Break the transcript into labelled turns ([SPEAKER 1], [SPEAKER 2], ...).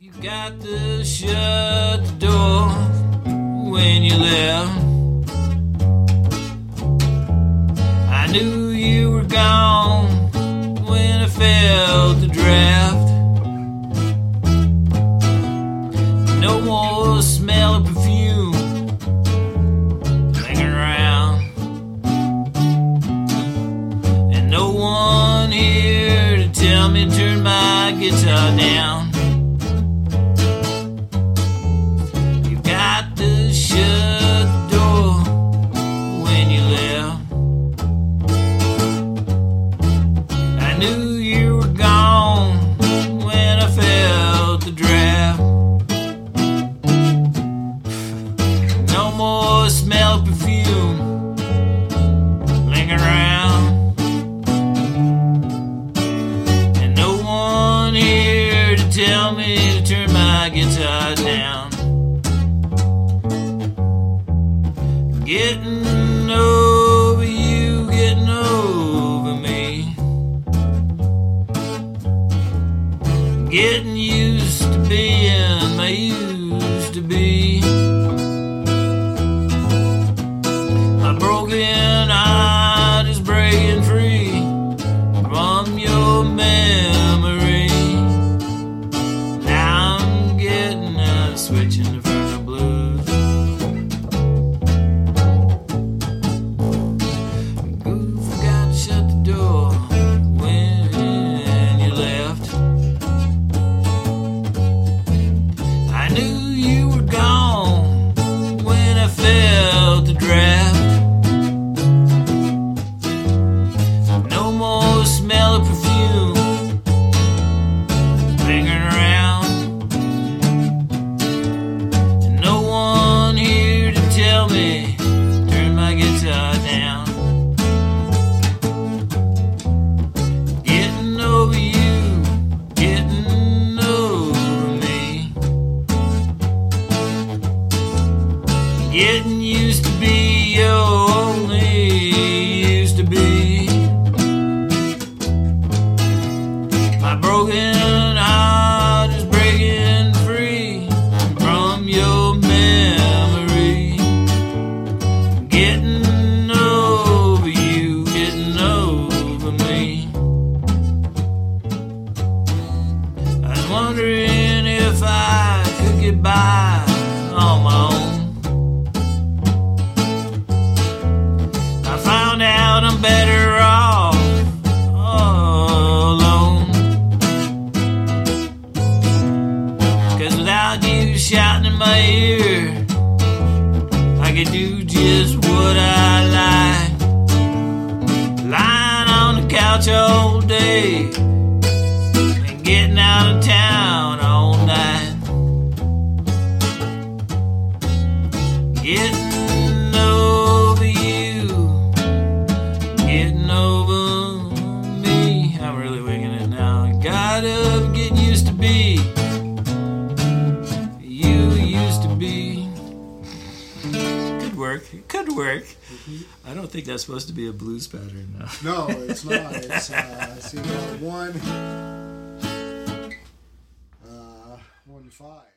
[SPEAKER 1] You got to shut the door when you left. I knew you were gone when I felt the draft. No more smell of perfume hanging around, and no one here to tell me to turn my guitar down. Knew you were gone when I felt the draft. No more smell of perfume lingering around, and no one here to tell me to turn my guitar down. Getting over you, getting over me. Getting used to being my used to be. My broken heart is breaking free from your memory. Now I'm getting a switch in the front of blues. Goof, forgot to shut the door when you left. I knew you were gone when I felt the draft. No more smell of perfume lingering around, and no one here to tell me turn my guitar down. Getting over you, getting over me. Getting used to be your only used to be. My broken heart is breaking free from your memory. Getting over you, getting over me. I was wondering if I could get by on my own. I'm better off alone, 'cause without you shouting in my ear, I could do just what I like. Lying on the couch all day and getting out of town all night. Getting over you, getting over me. I'm really winging it now. Gotta get used to be you used to be. Could work. It could work. Mm-hmm. I don't think that's supposed to be a blues pattern now.
[SPEAKER 2] No, it's not. It's see, 1, 1, 5.